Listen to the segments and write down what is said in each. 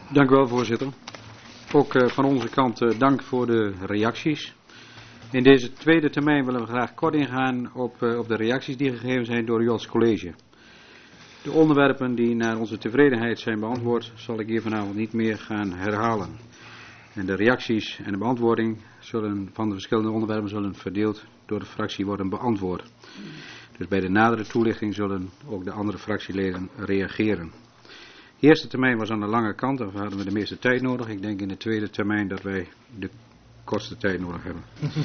Dank u wel, voorzitter. Ook van onze kant dank voor de reacties. In deze tweede termijn willen we graag kort ingaan op de reacties die gegeven zijn door u als college. De onderwerpen die naar onze tevredenheid zijn beantwoord, zal ik hier vanavond niet meer gaan herhalen. En de reacties en de beantwoording van de verschillende onderwerpen zullen verdeeld door de fractie worden beantwoord. Dus bij de nadere toelichting zullen ook de andere fractieleden reageren. De eerste termijn was aan de lange kant, daar hadden we de meeste tijd nodig. Ik denk in de tweede termijn dat wij de kortste tijd nodig hebben.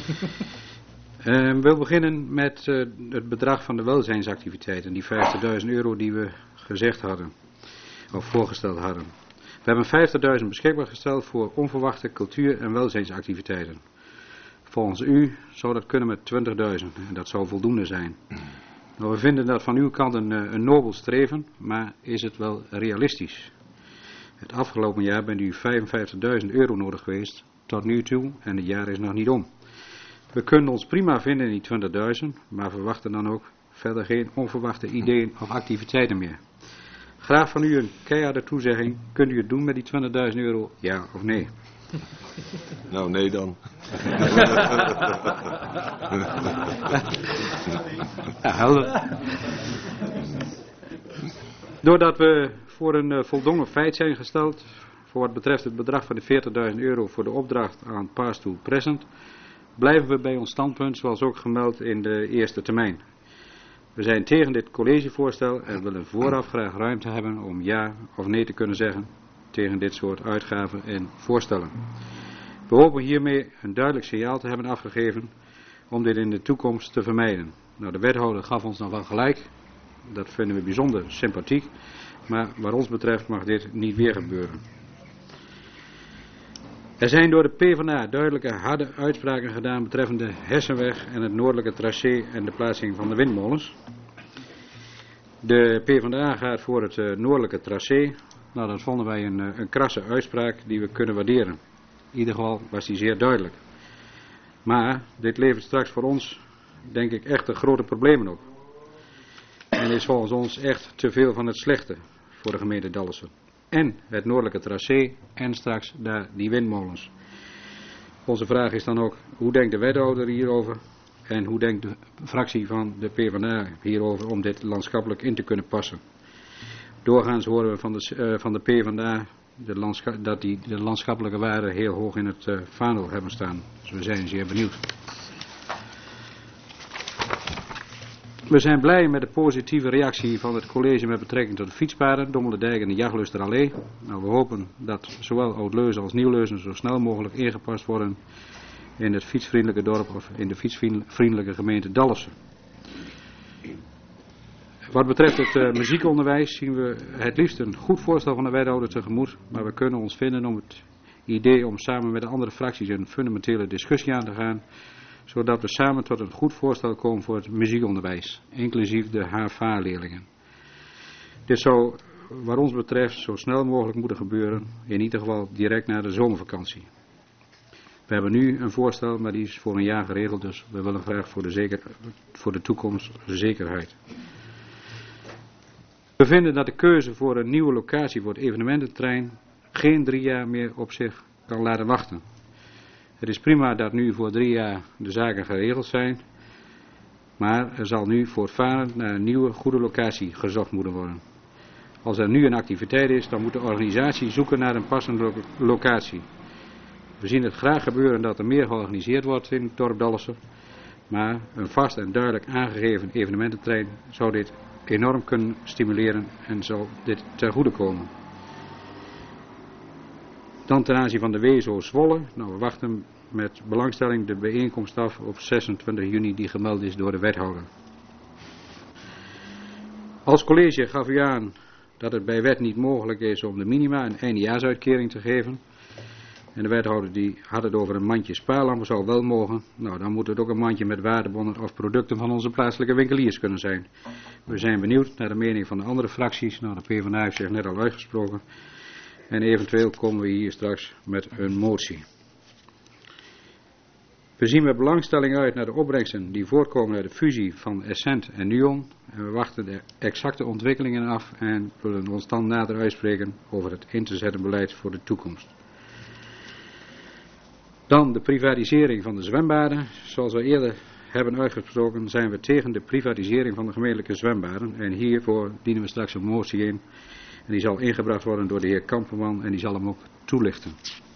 We beginnen met het bedrag van de welzijnsactiviteiten, die €50.000 die we gezegd hadden, of voorgesteld hadden. We hebben €50.000 beschikbaar gesteld voor onverwachte cultuur- en welzijnsactiviteiten. Volgens u zou dat kunnen met 20.000 en dat zou voldoende zijn. Nou, we vinden dat van uw kant een nobel streven, maar is het wel realistisch? Het afgelopen jaar bent u €55.000 nodig geweest, tot nu toe, en het jaar is nog niet om. We kunnen ons prima vinden in die 20.000, maar verwachten dan ook verder geen onverwachte ideeën of activiteiten meer. Graag van u een keiharde toezegging, kunt u het doen met die €20.000, ja of nee? Nou, nee dan. Ja, helder. Doordat we voor een voldongen feit zijn gesteld, voor wat betreft het bedrag van de €40.000 voor de opdracht aan Past to Present, blijven we bij ons standpunt zoals ook gemeld in de eerste termijn. We zijn tegen dit collegevoorstel en willen vooraf graag ruimte hebben om ja of nee te kunnen zeggen tegen dit soort uitgaven en voorstellen. We hopen hiermee een duidelijk signaal te hebben afgegeven om dit in de toekomst te vermijden. Nou, de wethouder gaf ons nog wel gelijk, dat vinden we bijzonder sympathiek, maar wat ons betreft mag dit niet weer gebeuren. Er zijn door de PvdA duidelijke harde uitspraken gedaan betreffende Hessenweg en het noordelijke tracé en de plaatsing van de windmolens. De PvdA gaat voor het noordelijke tracé. Nou, dat vonden wij een krasse uitspraak die we kunnen waarderen. In ieder geval was die zeer duidelijk. Maar dit levert straks voor ons, denk ik, echt grote problemen op. En is volgens ons echt te veel van het slechte voor de gemeente Dalfsen. En het noordelijke tracé en straks daar die windmolens. Onze vraag is dan ook, hoe denkt de wethouder hierover? En hoe denkt de fractie van de PvdA hierover om dit landschappelijk in te kunnen passen? Doorgaans horen we van de PvdA dat die de landschappelijke waarden heel hoog in het vaandel hebben staan. Dus we zijn zeer benieuwd. We zijn blij met de positieve reactie van het college met betrekking tot de fietspaden, Dommelendijk en de Jaglusterallee. Nou, we hopen dat zowel Oud-Leusden als Nieuw-Leusden zo snel mogelijk ingepast worden in het fietsvriendelijke dorp of in de fietsvriendelijke gemeente Dalfsen. Wat betreft het muziekonderwijs zien we het liefst een goed voorstel van de wethouder tegemoet, maar we kunnen ons vinden om het idee om samen met de andere fracties een fundamentele discussie aan te gaan, zodat we samen tot een goed voorstel komen voor het muziekonderwijs, inclusief de HAVA-leerlingen. Dit zou, wat ons betreft, zo snel mogelijk moeten gebeuren, in ieder geval direct na de zomervakantie. We hebben nu een voorstel, maar die is voor een jaar geregeld, dus we willen graag voor de toekomst zekerheid. We vinden dat de keuze voor een nieuwe locatie voor het evenemententerrein geen 3 jaar meer op zich kan laten wachten. Het is prima dat nu voor 3 jaar de zaken geregeld zijn, maar er zal nu voortvarend naar een nieuwe goede locatie gezocht moeten worden. Als er nu een activiteit is, dan moet de organisatie zoeken naar een passende locatie. We zien het graag gebeuren dat er meer georganiseerd wordt in het dorp Dalfsen, maar een vast en duidelijk aangegeven evenemententerrein zou dit enorm kunnen stimuleren en zal dit ten goede komen. Dan ten aanzien van de WSO Zwolle. Nou, we wachten met belangstelling de bijeenkomst af op 26 juni die gemeld is door de wethouder. Als college gaf u aan dat het bij wet niet mogelijk is om de minima een eindejaarsuitkering te geven. En de wethouder die had het over een mandje spaarlampen, zou wel mogen. Nou, dan moet het ook een mandje met waardebonnen of producten van onze plaatselijke winkeliers kunnen zijn. We zijn benieuwd naar de mening van de andere fracties. Nou, de PvdA heeft zich net al uitgesproken. En eventueel komen we hier straks met een motie. We zien met belangstelling uit naar de opbrengsten die voortkomen uit de fusie van Essent en Nuon. En we wachten de exacte ontwikkelingen af en willen ons dan nader uitspreken over het in te zetten beleid voor de toekomst. Dan de privatisering van de zwembaden. Zoals we eerder hebben uitgesproken zijn we tegen de privatisering van de gemeentelijke zwembaden. En hiervoor dienen we straks een motie in. En die zal ingebracht worden door de heer Kamperman en die zal hem ook toelichten.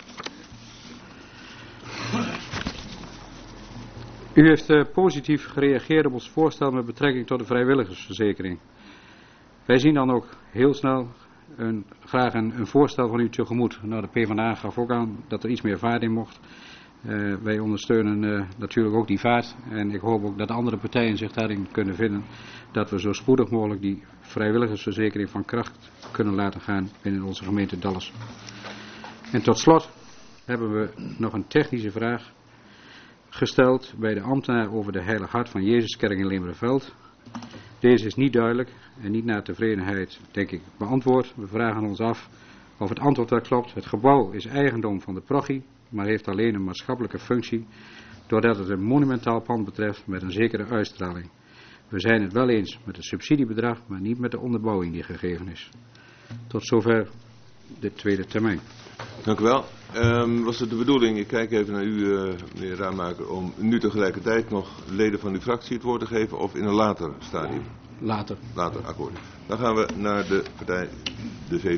U heeft positief gereageerd op ons voorstel met betrekking tot de vrijwilligersverzekering. Wij zien dan ook heel snel graag een voorstel van u tegemoet. Nou, de PvdA gaf ook aan dat er iets meer vaart in mocht. Wij ondersteunen natuurlijk ook die vaart. En ik hoop ook dat andere partijen zich daarin kunnen vinden. Dat we zo spoedig mogelijk die vrijwilligersverzekering van kracht kunnen laten gaan binnen onze gemeente Dallas. En tot slot hebben we nog een technische vraag gesteld bij de ambtenaar over de Heilig Hart van Jezuskerk in Leemrenveld. Deze is niet duidelijk en niet naar tevredenheid, denk ik, beantwoord. We vragen ons af of het antwoord wel klopt. Het gebouw is eigendom van de parochie, maar heeft alleen een maatschappelijke functie, doordat het een monumentaal pand betreft met een zekere uitstraling. We zijn het wel eens met het subsidiebedrag, maar niet met de onderbouwing die gegeven is. Tot zover de tweede termijn. Dank u wel. Was het de bedoeling, ik kijk even naar u, meneer Raamaker, om nu tegelijkertijd nog leden van uw fractie het woord te geven of in een later stadium? Later. Later, akkoord. Dan gaan we naar de partij, de VVD.